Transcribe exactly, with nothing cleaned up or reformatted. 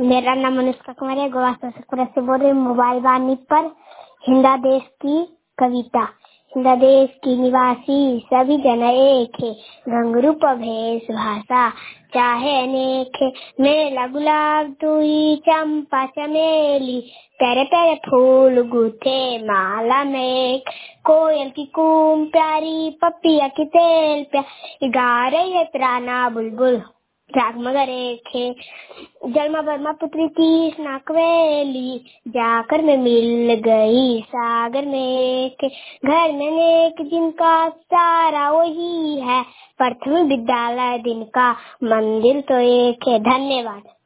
मेरा नाम अनुष्का कुमारी है, गोवा ससुरपुरा से बोल रही हूँ। मोबाइल वाणी पर हिंदा देश की कविता। हिंदा देश की निवासी सभी जन एक है, रंग रूप भेष भाषा चाहे अनेक है। मेला गुलाब तुई चंपा चमेली, प्यारे प्यारे फूल गुथे माला में। कोयल की कूम प्यारी, पपिया की तेल प्यारी, गा रही है तराना बुलबुल राग मगर एक है। जलमा बर्मा पुत्री की नाकवेली, जाकर मैं मिल गई सागर में एक। घर में एक जिनका सारा वही है, प्रथम विद्यालय दिन का मंदिर तो एक है। धन्यवाद।